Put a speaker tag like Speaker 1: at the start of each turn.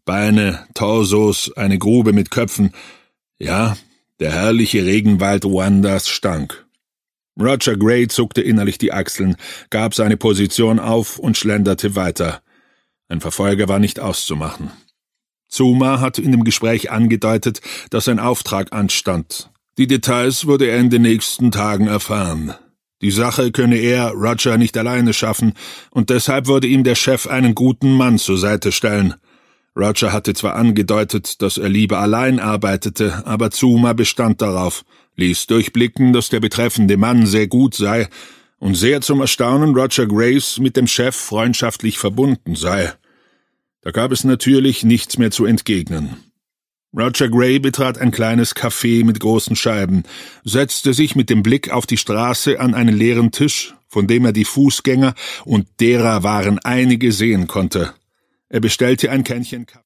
Speaker 1: Beine, Torsos, eine Grube mit Köpfen. Ja, der herrliche Regenwald Ruandas stank. Roger Gray zuckte innerlich die Achseln, gab seine Position auf und schlenderte weiter. Ein Verfolger war nicht auszumachen. Zuma hatte in dem Gespräch angedeutet, dass ein Auftrag anstand. Die Details würde er in den nächsten Tagen erfahren. Die Sache könne er, Roger, nicht alleine schaffen, und deshalb würde ihm der Chef einen guten Mann zur Seite stellen. Roger hatte zwar angedeutet, dass er lieber allein arbeitete, aber Zuma bestand darauf, ließ durchblicken, dass der betreffende Mann sehr gut sei und sehr zum Erstaunen Roger Grays mit dem Chef freundschaftlich verbunden sei. Da gab es natürlich nichts mehr zu entgegnen. Roger Gray betrat ein kleines Café mit großen Scheiben, setzte sich mit dem Blick auf die Straße an einen leeren Tisch, von dem er die Fußgänger, und derer waren einige, sehen konnte. Er bestellte ein Kännchen Kaffee.